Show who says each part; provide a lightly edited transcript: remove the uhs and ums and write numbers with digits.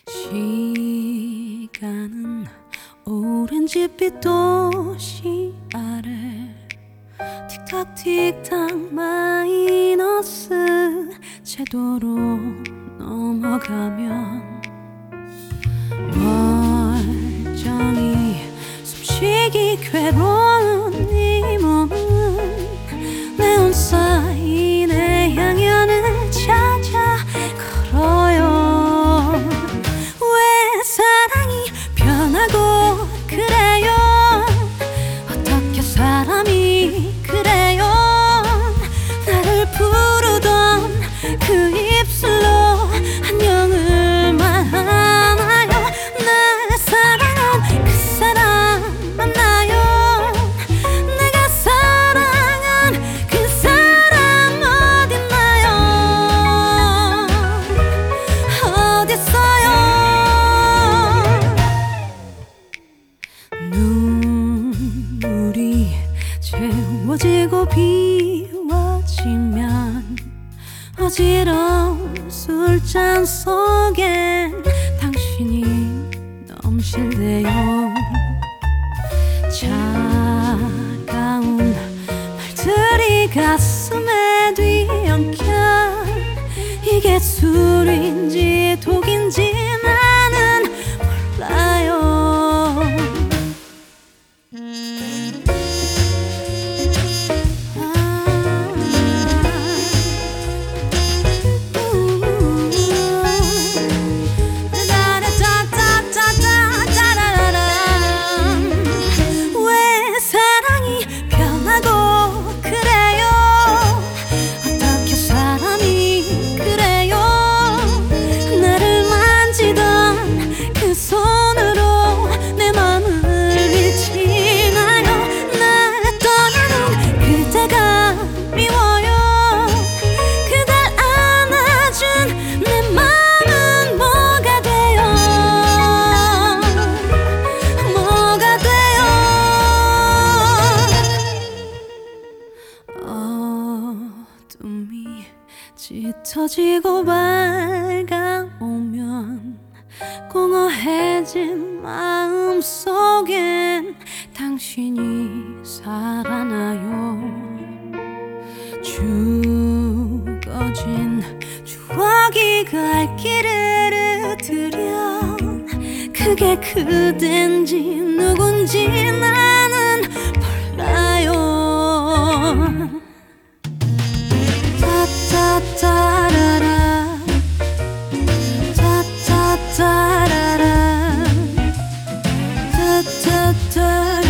Speaker 1: 시간은 오렌지빛 도시 아래 틱탁 틱탁 마이너스 제도로 넘어가면 멀쩡히 숨쉬기 괴로운 이 몸은 네온 사인의 향연을 찾아 걸어요. 왜 사랑이 변하고 그래요? 어떻게 사람이 그래요? 나를 부르던 그 입술로 안녕을 말하나요? 내 사랑은 그 사람 맞나요? 내가 사랑한 그 사람 어딨나요? 어딨어요? 눈물이 채워지고 비워지면 어지러운 술잔 속엔 당신이 넘실대요. 차가운 말들이 가슴에 뒤엉켜 이게 술인지 독인지 나는 몰라요. 왜 사랑이 변하고 그래요? 어떻게 사람이 그래요? 나를 만지던 그 손으로 내 맘을 밀치나요? 날 떠나는 그대가 미워요. 그댈 안아준 내 맘은 뭐가 돼요? 뭐가 돼요? 어둠이 짙어지고 밝아오면 공허해진 마음속엔 당신이 살아나요. 죽어진 추억이 갈 길을 들여 그게 그댄지 누군지 나는 몰라요. 타타타라라 타타타라라 타타타라